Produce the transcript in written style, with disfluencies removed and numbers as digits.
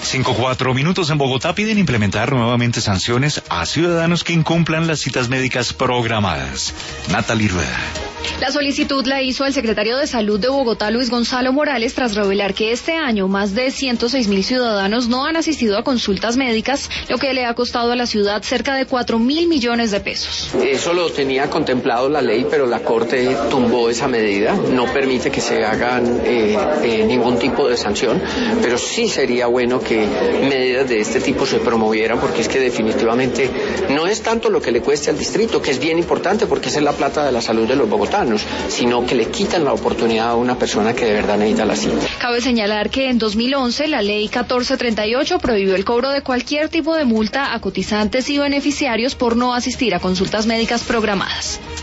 5:04 en Bogotá piden implementar nuevamente sanciones a ciudadanos que incumplan las citas médicas programadas. Natalie Rueda. La solicitud la hizo el secretario de Salud de Bogotá, Luis Gonzalo Morales, tras revelar que este año más de 106.000 ciudadanos no han asistido a consultas médicas, lo que le ha costado a la ciudad cerca de 4.000 millones de pesos. Eso lo tenía contemplado la ley, pero la Corte tumbó esa medida, no permite que se hagan ningún tipo de sanción, pero sí sería bueno que medidas de este tipo se promovieran, porque es que definitivamente no es tanto lo que le cueste al distrito, que es bien importante porque esa es la plata de la salud de los bogotanos, sino que le quitan la oportunidad a una persona que de verdad necesita la cita. Cabe señalar que en 2011 la ley 1438 prohibió el cobro de cualquier tipo de multa a cotizantes y beneficiarios por no asistir a consultas médicas programadas.